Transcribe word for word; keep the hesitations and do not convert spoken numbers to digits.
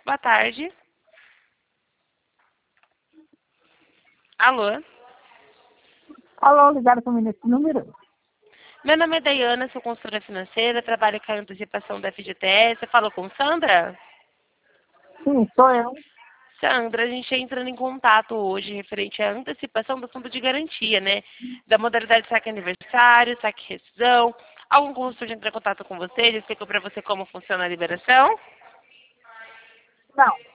Boa tarde. Alô? Alô, ligaram para mim nesse número? Meu nome é Dayana, sou consultora financeira, trabalho com a antecipação da F G T S. Você falou com Sandra? Sim, sou eu. Sandra, a gente está entrando em contato hoje referente à antecipação do fundo de garantia, né? Da modalidade saque aniversário, saque rescisão. Algum consultor já entrou em contato com você? Já explicou para você como funciona a liberação? Não.